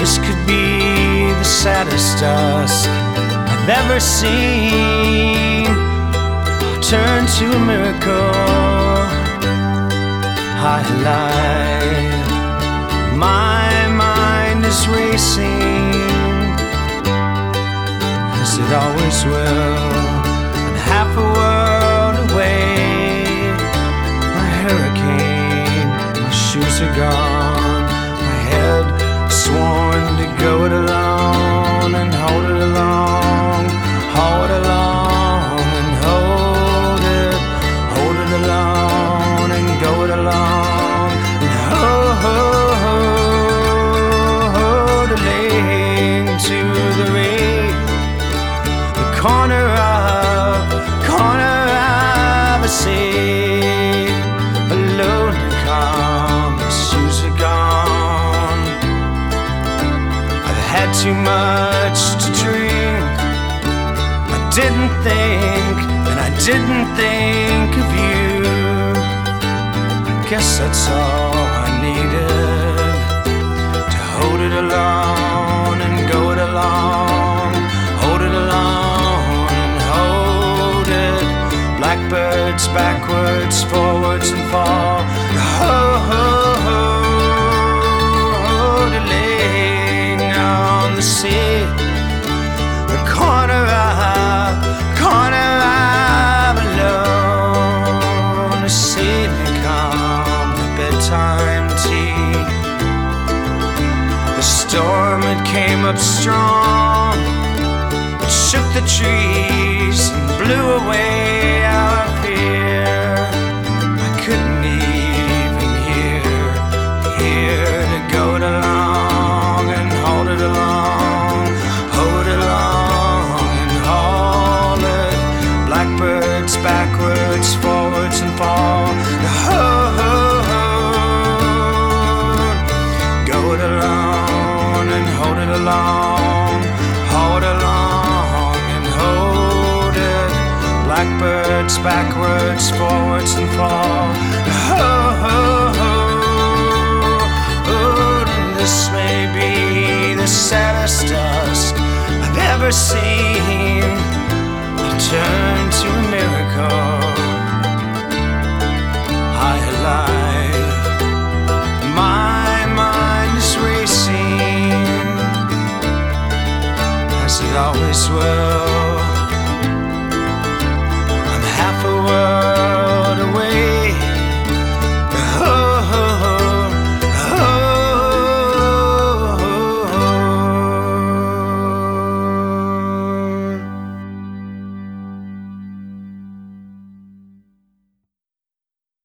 This could be the saddest dusk I've ever seen. I'll turn to a miracle. Highlight. My mind is racing, as it always will. I'm half a world away. My hurricane, my shoes are gone. My head sworn to go it alone and hold it along, hold it along and hold it alone and go it along and hold it to the rain, the corner of a sea, alone and calm. My shoes are gone. I've had too much to drink. I didn't think, and I didn't think of you. I guess that's all I needed, to hold it alone and go it along, hold it alone and hold it. Blackbirds backwards, forwards and fall. Hold it laying on the sea, the corner of alone. The evening come, the bedtime tea. The storm, it came up strong. It shook the trees and blew away our fear. I couldn't even hear to go it along and hold it along, hold it along and hold it. Blackbirds backwards, forwards and fall. Go it along and hold it along, hold it along and hold it. Blackbirds backwards, forwards and fall. This may be the saddest dusk I've ever seen. I'll turn to a miracle. Highlight. My mind is racing, as it always will.